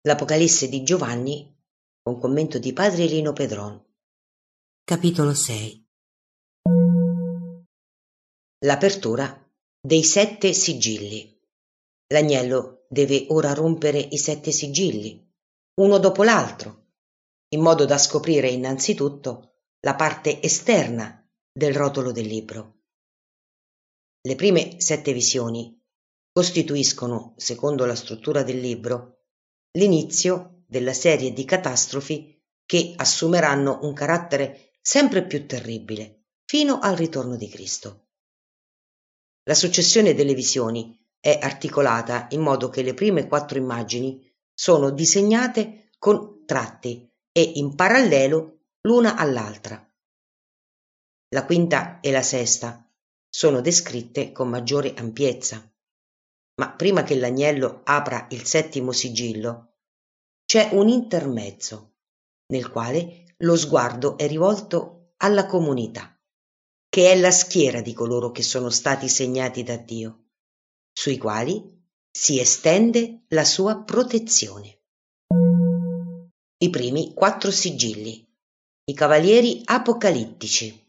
L'Apocalisse di Giovanni, con commento di padre Lino Pedron. Capitolo 6. L'apertura dei 7 sigilli. L'agnello deve ora rompere i 7 sigilli, uno dopo l'altro, in modo da scoprire innanzitutto la parte esterna del rotolo del libro. Le prime 7 visioni costituiscono, secondo la struttura del libro, l'inizio della serie di catastrofi che assumeranno un carattere sempre più terribile fino al ritorno di Cristo. La successione delle visioni è articolata in modo che le prime 4 immagini sono disegnate con tratti e in parallelo l'una all'altra. La quinta e la sesta sono descritte con maggiore ampiezza. Ma prima che l'agnello apra il 7° sigillo, c'è un intermezzo, nel quale lo sguardo è rivolto alla comunità, che è la schiera di coloro che sono stati segnati da Dio, sui quali si estende la sua protezione. I primi 4 sigilli, i cavalieri apocalittici.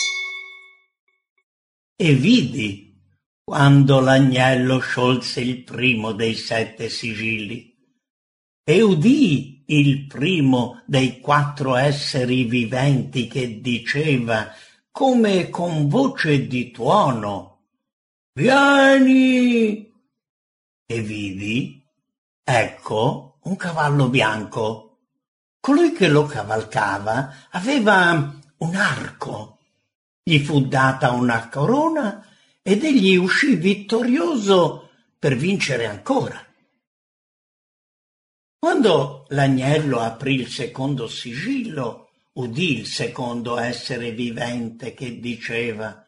E vidi quando l'agnello sciolse il primo dei 7 sigilli, e udii il primo dei 4 esseri viventi che diceva, come con voce di tuono: «Vieni!» E vidi, ecco, un cavallo bianco. Colui che lo cavalcava aveva un arco. Gli fu data una corona ed egli uscì vittorioso per vincere ancora. Quando l'agnello aprì il 2° sigillo, udì il secondo essere vivente che diceva: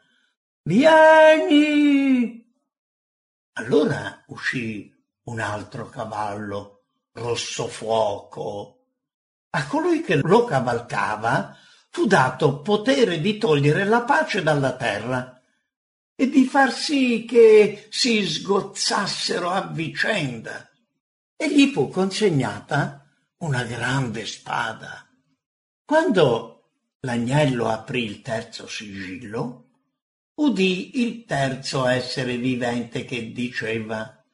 «Vieni!» Allora uscì un altro cavallo, rosso fuoco. A colui che lo cavalcava fu dato potere di togliere la pace dalla terra e di far sì che si sgozzassero a vicenda, e gli fu consegnata una grande spada. Quando l'agnello aprì il 3° sigillo, udì il 3° essere vivente che diceva: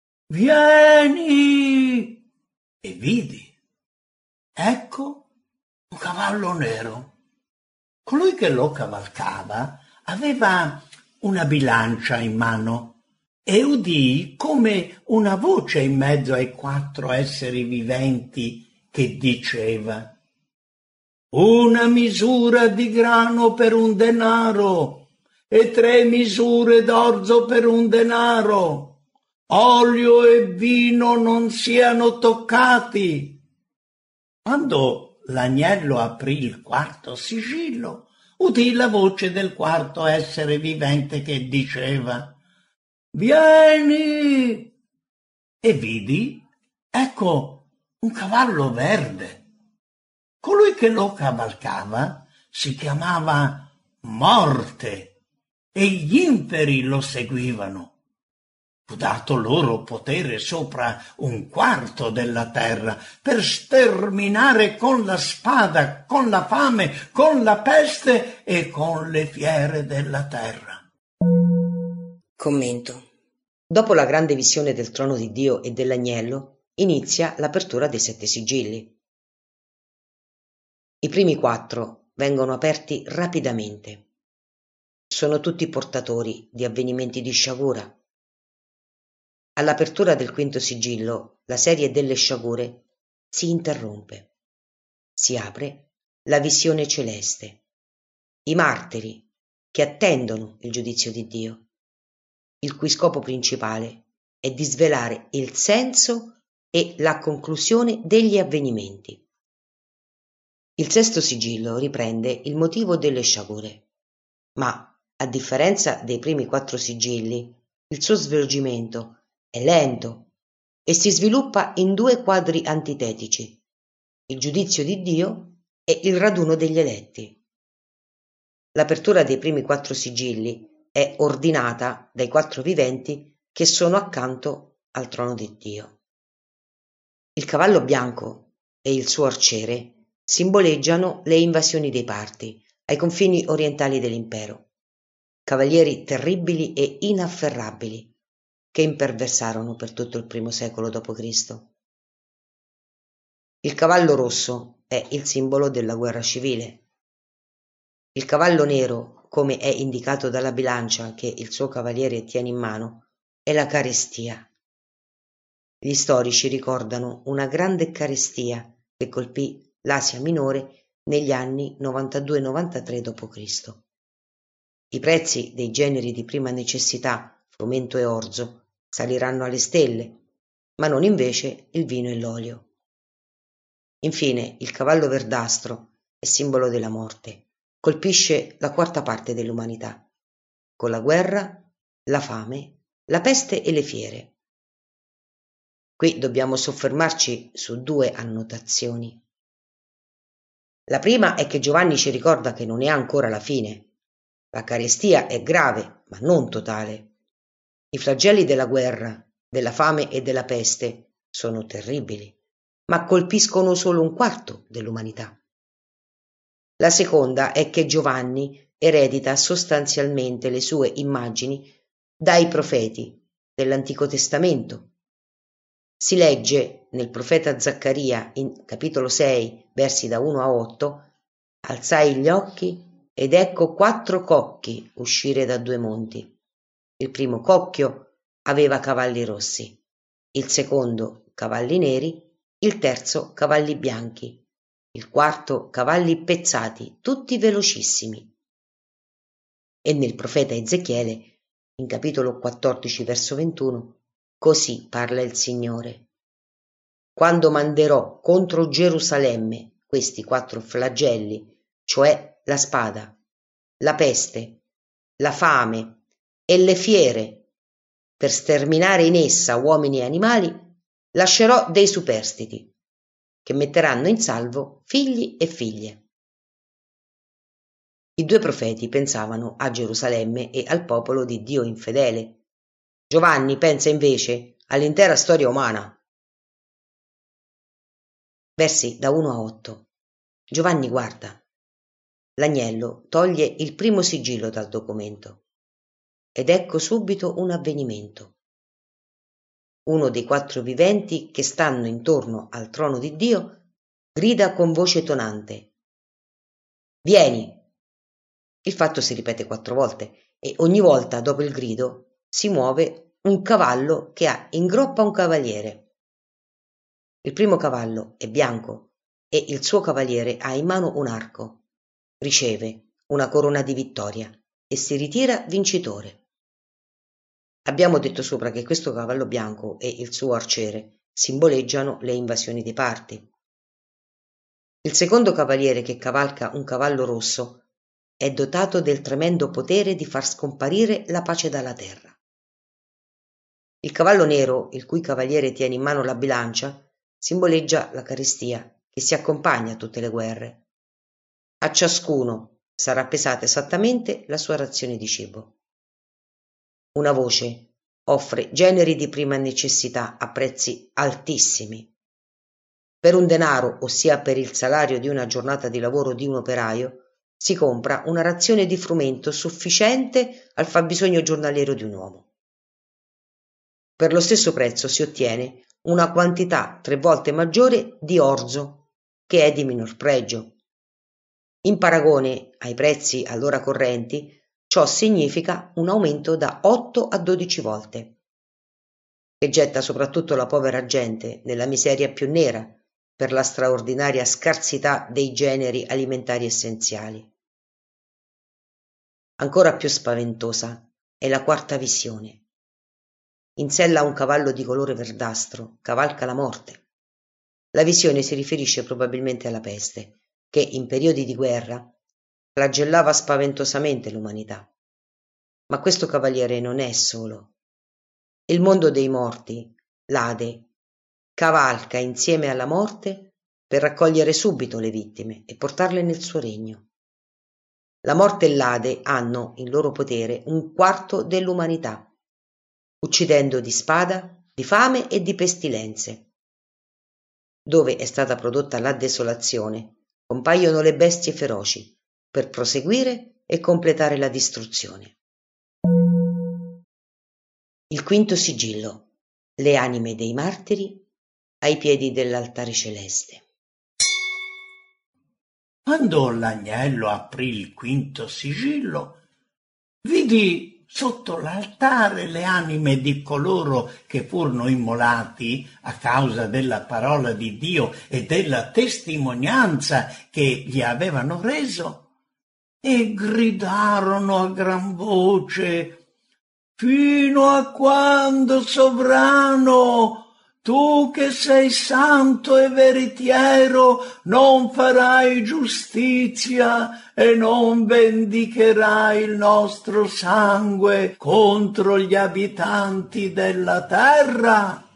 «Vieni!» E vidi, ecco, un cavallo nero. Colui che lo cavalcava aveva una bilancia in mano e udii come una voce in mezzo ai 4 esseri viventi che diceva: «Una misura di grano per un denaro e 3 misure d'orzo per un denaro. Olio e vino non siano toccati». Quando l'agnello aprì il 4° sigillo, udì la voce del 4° essere vivente che diceva: «Vieni!» E vidi, ecco, un cavallo verde. Colui che lo cavalcava si chiamava Morte e gli imperi lo seguivano. Fu dato loro potere sopra 1/4 della terra per sterminare con la spada, con la fame, con la peste e con le fiere della terra. Commento. Dopo la grande visione del trono di Dio e dell'agnello, inizia l'apertura dei 7 sigilli. I primi 4 vengono aperti rapidamente. Sono tutti portatori di avvenimenti di sciagura. All'apertura del 5° sigillo, la serie delle sciagure si interrompe. Si apre la visione celeste, i martiri che attendono il giudizio di Dio, il cui scopo principale è di svelare il senso e la conclusione degli avvenimenti. Il 6° sigillo riprende il motivo delle sciagure, ma, a differenza dei primi 4 sigilli, il suo svolgimento è lento e si sviluppa in 2 quadri antitetici: il giudizio di Dio e il raduno degli eletti. L'apertura dei primi 4 sigilli è ordinata dai 4 viventi che sono accanto al trono di Dio. Il cavallo bianco e il suo arciere simboleggiano le invasioni dei Parti ai confini orientali dell'impero, cavalieri terribili e inafferrabili che imperversarono per tutto il primo secolo d.C. Il cavallo rosso è il simbolo della guerra civile. Il cavallo nero, come è indicato dalla bilancia che il suo cavaliere tiene in mano, è la carestia. Gli storici ricordano una grande carestia che colpì l'Asia Minore negli anni 92-93 d.C. I prezzi dei generi di prima necessità, frumento e orzo, saliranno alle stelle, ma non invece il vino e l'olio. Infine, il cavallo verdastro è simbolo della morte, colpisce la quarta parte dell'umanità, con la guerra, la fame, la peste e le fiere. Qui dobbiamo soffermarci su due annotazioni. La prima è che Giovanni ci ricorda che non è ancora la fine. La carestia è grave, ma non totale. I flagelli della guerra, della fame e della peste sono terribili, ma colpiscono solo un quarto dell'umanità. La seconda è che Giovanni eredita sostanzialmente le sue immagini dai profeti dell'Antico Testamento. Si legge nel profeta Zaccaria, in capitolo 6, versi da 1 a 8, «Alzai gli occhi ed ecco 4 cocchi uscire da 2 monti. Il primo cocchio aveva cavalli rossi, il secondo cavalli neri, il terzo cavalli bianchi, il quarto cavalli pezzati, tutti velocissimi». E nel profeta Ezechiele, in capitolo 14, verso 21, «Così parla il Signore. Quando manderò contro Gerusalemme questi 4 flagelli, cioè la spada, la peste, la fame e le fiere, per sterminare in essa uomini e animali, lascerò dei superstiti, che metteranno in salvo figli e figlie». I 2 profeti pensavano a Gerusalemme e al popolo di Dio infedele. Giovanni pensa invece all'intera storia umana. Versi da 1 a 8. Giovanni guarda. L'agnello toglie il primo sigillo dal documento. Ed ecco subito un avvenimento. Uno dei 4 viventi che stanno intorno al trono di Dio grida con voce tonante: «Vieni!» Il fatto si ripete 4 volte e ogni volta dopo il grido si muove un cavallo che ha in groppa un cavaliere. Il primo cavallo è bianco e il suo cavaliere ha in mano un arco. Riceve una corona di vittoria e si ritira vincitore. Abbiamo detto sopra che questo cavallo bianco e il suo arciere simboleggiano le invasioni dei Parti. Il secondo cavaliere, che cavalca un cavallo rosso, è dotato del tremendo potere di far scomparire la pace dalla terra. Il cavallo nero, il cui cavaliere tiene in mano la bilancia, simboleggia la carestia che si accompagna a tutte le guerre. A ciascuno sarà pesata esattamente la sua razione di cibo. Una voce offre generi di prima necessità a prezzi altissimi. Per un denaro, ossia per il salario di una giornata di lavoro di un operaio, si compra una razione di frumento sufficiente al fabbisogno giornaliero di un uomo. Per lo stesso prezzo si ottiene una quantità 3 volte maggiore di orzo, che è di minor pregio. In paragone ai prezzi allora correnti, ciò significa un aumento da 8 a 12 volte, che getta soprattutto la povera gente nella miseria più nera per la straordinaria scarsità dei generi alimentari essenziali. Ancora più spaventosa è la quarta visione. In sella un cavallo di colore verdastro cavalca la morte. La visione si riferisce probabilmente alla peste, che in periodi di guerra flagellava spaventosamente l'umanità. Ma questo cavaliere non è solo. Il mondo dei morti, l'Ade, cavalca insieme alla morte per raccogliere subito le vittime e portarle nel suo regno. La morte e l'Ade hanno in loro potere un quarto dell'umanità, uccidendo di spada, di fame e di pestilenze. dove è stata prodotta la desolazione, compaiono le bestie feroci per proseguire e completare la distruzione. Il quinto sigillo: le anime dei martiri ai piedi dell'altare celeste. Quando l'agnello aprì il quinto sigillo, vidi sotto l'altare le anime di coloro che furono immolati a causa della parola di Dio e della testimonianza che gli avevano reso, e gridarono a gran voce: «Fino a quando, sovrano, tu che sei santo e veritiero, non farai giustizia e non vendicherai il nostro sangue contro gli abitanti della terra?»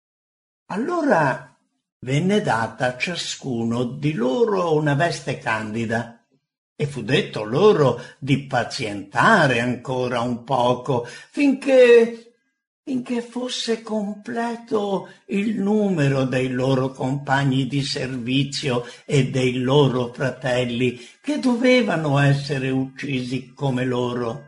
Allora venne data a ciascuno di loro una veste candida, e fu detto loro di pazientare ancora un poco finché fosse completo il numero dei loro compagni di servizio e dei loro fratelli che dovevano essere uccisi come loro.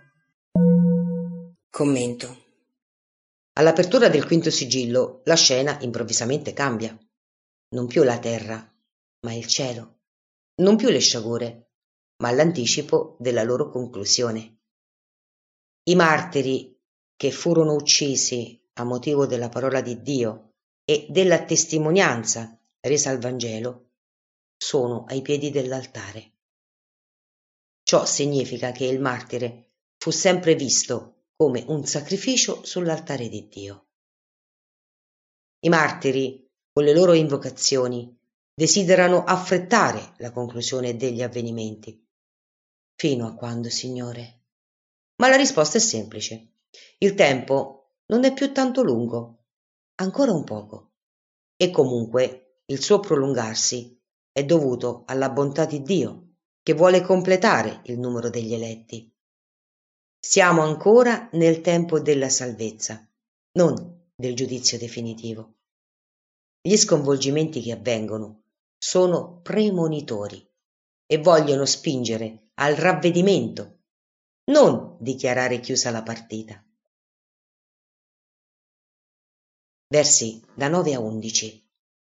Commento. All'apertura del quinto sigillo la scena improvvisamente cambia. Non più la terra, ma il cielo. Non più le sciagure, ma l'anticipo della loro conclusione. I martiri che furono uccisi a motivo della parola di Dio e della testimonianza resa al Vangelo sono ai piedi dell'altare. Ciò significa che il martire fu sempre visto come un sacrificio sull'altare di Dio. I martiri, con le loro invocazioni, desiderano affrettare la conclusione degli avvenimenti. Fino a quando, Signore? Ma la risposta è semplice. Il tempo non è più tanto lungo, ancora un poco. E comunque il suo prolungarsi è dovuto alla bontà di Dio, che vuole completare il numero degli eletti. Siamo ancora nel tempo della salvezza, non del giudizio definitivo. Gli sconvolgimenti che avvengono sono premonitori e vogliono spingere al ravvedimento, non dichiarare chiusa la partita. Versi da 9 a 11.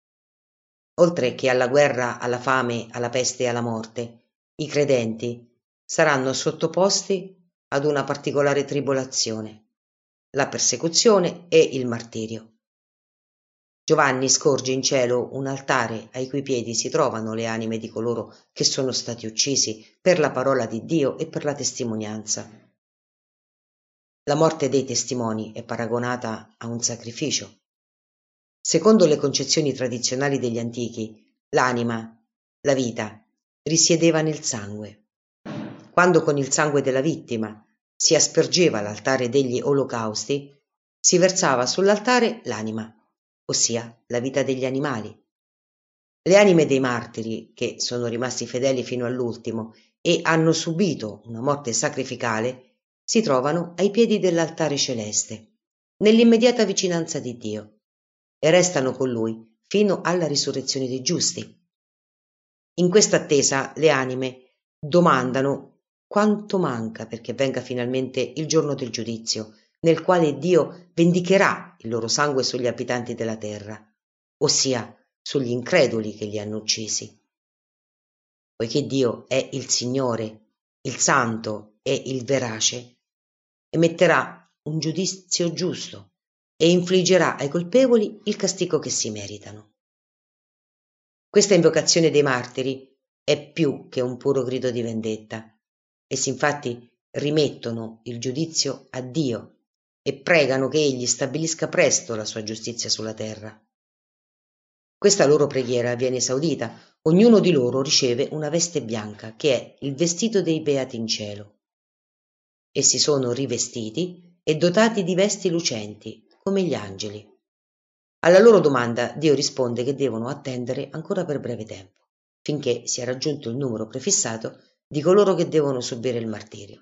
Oltre che alla guerra, alla fame, alla peste e alla morte, i credenti saranno sottoposti ad una particolare tribolazione, la persecuzione e il martirio. Giovanni scorge in cielo un altare ai cui piedi si trovano le anime di coloro che sono stati uccisi per la parola di Dio e per la testimonianza. La morte dei testimoni è paragonata a un sacrificio. Secondo le concezioni tradizionali degli antichi, l'anima, la vita, risiedeva nel sangue. Quando con il sangue della vittima si aspergeva l'altare degli olocausti, si versava sull'altare l'anima, ossia la vita degli animali. Le anime dei martiri, che sono rimasti fedeli fino all'ultimo e hanno subito una morte sacrificale, si trovano ai piedi dell'altare celeste, nell'immediata vicinanza di Dio, e restano con Lui fino alla risurrezione dei giusti. In questa attesa le anime domandano quanto manca perché venga finalmente il giorno del giudizio, nel quale Dio vendicherà il loro sangue sugli abitanti della terra, ossia sugli increduli che li hanno uccisi. Poiché Dio è il Signore, il Santo e il Verace, emetterà un giudizio giusto e infliggerà ai colpevoli il castigo che si meritano. Questa invocazione dei martiri è più che un puro grido di vendetta. Essi infatti rimettono il giudizio a Dio e pregano che Egli stabilisca presto la sua giustizia sulla terra. Questa loro preghiera viene esaudita. Ognuno di loro riceve una veste bianca, che è il vestito dei beati in cielo. Essi sono rivestiti e dotati di vesti lucenti, come gli angeli. Alla loro domanda Dio risponde che devono attendere ancora per breve tempo, finché sia raggiunto il numero prefissato di coloro che devono subire il martirio.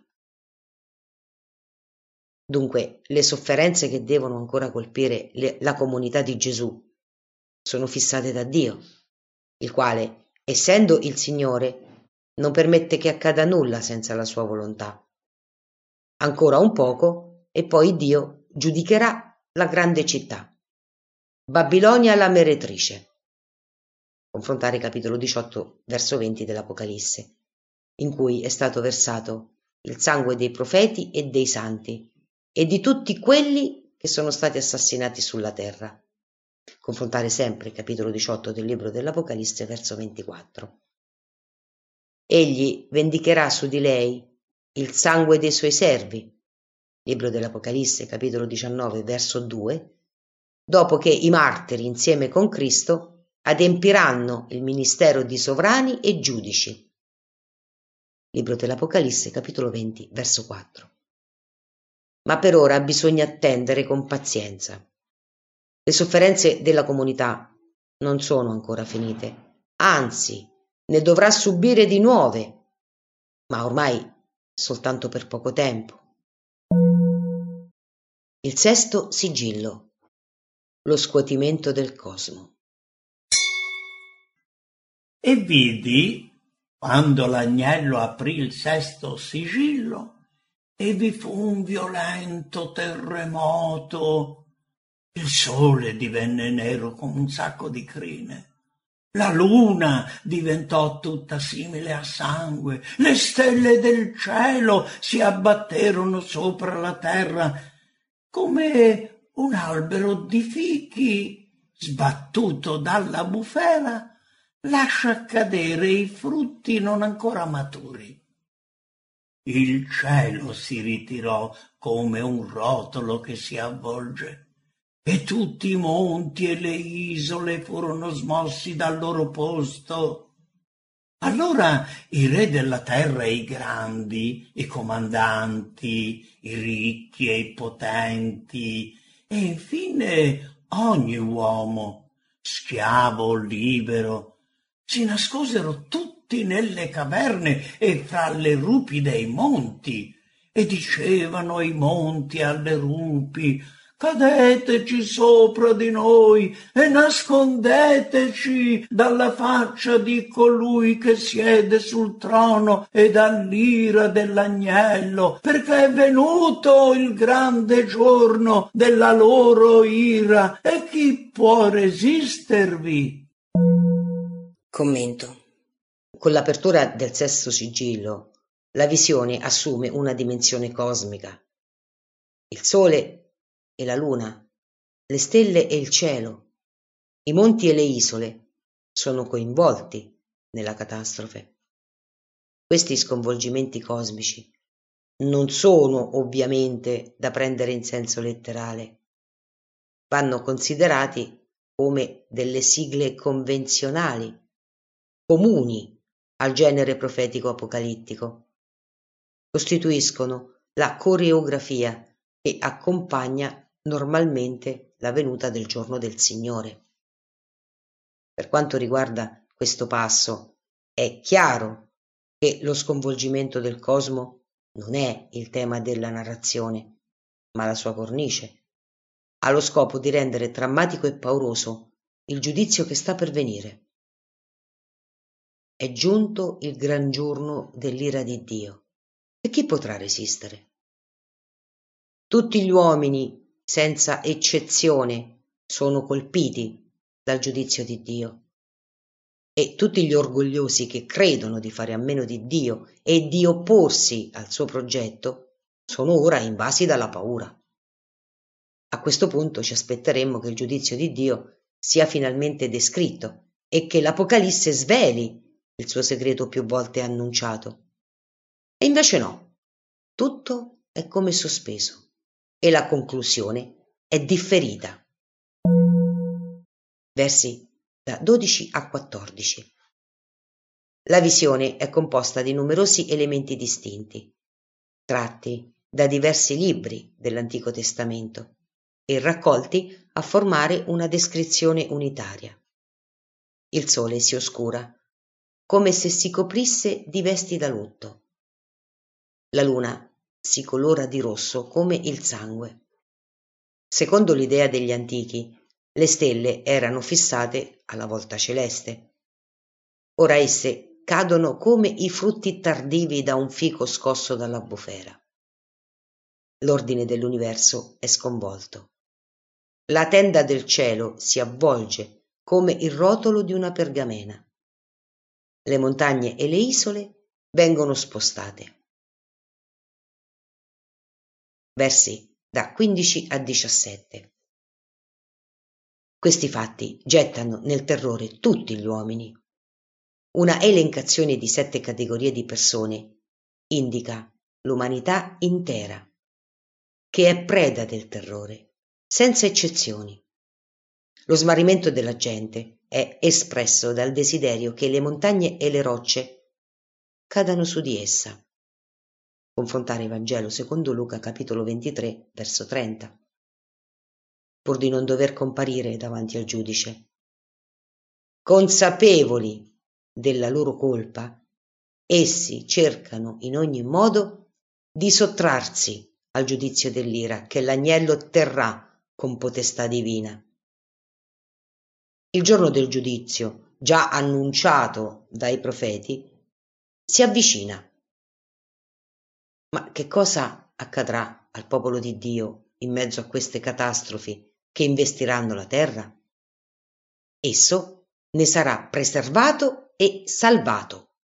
Dunque, le sofferenze che devono ancora colpire la comunità di Gesù sono fissate da Dio, il quale, essendo il Signore, non permette che accada nulla senza la sua volontà. Ancora un poco e poi Dio giudicherà la grande città, Babilonia la meretrice. Confrontare capitolo 18, verso 20 dell'Apocalisse, in cui è stato versato il sangue dei profeti e dei santi e di tutti quelli che sono stati assassinati sulla terra. Confrontare sempre capitolo 18 del libro dell'Apocalisse, verso 24. Egli vendicherà su di lei il sangue dei suoi servi, libro dell'Apocalisse, capitolo 19, verso 2, dopo che i martiri insieme con Cristo adempiranno il ministero di sovrani e giudici. Libro dell'Apocalisse, capitolo 20, verso 4. Ma per ora bisogna attendere con pazienza. Le sofferenze della comunità non sono ancora finite, anzi, ne dovrà subire di nuove, ma ormai soltanto per poco tempo. Il sesto sigillo, lo scuotimento del cosmo. E vidi, quando l'agnello aprì il sesto sigillo, e vi fu un violento terremoto. Il sole divenne nero come un sacco di crine. La luna diventò tutta simile a sangue. Le stelle del cielo si abbatterono sopra la terra come un albero di fichi sbattuto dalla bufera lascia cadere i frutti non ancora maturi. Il cielo si ritirò come un rotolo che si avvolge e tutti i monti e le isole furono smossi dal loro posto. Allora i re della terra e i grandi, i comandanti, i ricchi e i potenti, e infine ogni uomo, schiavo o libero, si nascosero tutti nelle caverne e fra le rupi dei monti, e dicevano ai monti e alle rupi: cadeteci sopra di noi e nascondeteci dalla faccia di colui che siede sul trono e dall'ira dell'agnello, perché è venuto il grande giorno della loro ira, e chi può resistervi? Commento. Con l'apertura del sesto sigillo, la visione assume una dimensione cosmica. Il sole e la luna, le stelle e il cielo, i monti e le isole sono coinvolti nella catastrofe. Questi sconvolgimenti cosmici non sono ovviamente da prendere in senso letterale, vanno considerati come delle sigle convenzionali, comuni al genere profetico apocalittico. Costituiscono la coreografia che accompagna normalmente la venuta del giorno del Signore. Per quanto riguarda questo passo, è chiaro che lo sconvolgimento del cosmo non è il tema della narrazione, ma la sua cornice. Ha lo scopo di rendere drammatico e pauroso il giudizio che sta per venire. È giunto il gran giorno dell'ira di Dio, e chi potrà resistere? Tutti gli uomini, senza eccezione, sono colpiti dal giudizio di Dio, e tutti gli orgogliosi che credono di fare a meno di Dio e di opporsi al suo progetto sono ora invasi dalla paura. A questo punto ci aspetteremmo che il giudizio di Dio sia finalmente descritto e che l'Apocalisse sveli il suo segreto più volte annunciato. E invece no, tutto è come sospeso e la conclusione è differita. Versi da 12 a 14. La visione è composta di numerosi elementi distinti, tratti da diversi libri dell'Antico Testamento e raccolti a formare una descrizione unitaria. Il sole si oscura, come se si coprisse di vesti da lutto. La luna si colora di rosso come il sangue. Secondo l'idea degli antichi, Le stelle erano fissate alla volta celeste. Ora esse cadono come i frutti tardivi da un fico scosso dalla bufera. L'ordine dell'universo è sconvolto. La tenda del cielo si avvolge come il rotolo di una pergamena. Le montagne e le isole vengono spostate. Versi da 15 a 17. Questi fatti gettano nel terrore tutti gli uomini. Una elencazione di 7 categorie di persone indica l'umanità intera, che è preda del terrore, senza eccezioni. Lo smarrimento della gente è espresso dal desiderio che le montagne e le rocce cadano su di essa. Confrontare il Vangelo secondo Luca, capitolo 23, verso 30. Pur di non dover comparire davanti al giudice. Consapevoli della loro colpa, essi cercano in ogni modo di sottrarsi al giudizio dell'ira che l'agnello terrà con potestà divina. Il giorno del giudizio, già annunciato dai profeti, si avvicina. Ma che cosa accadrà al popolo di Dio in mezzo a queste catastrofi che investiranno la terra? Esso ne sarà preservato e salvato.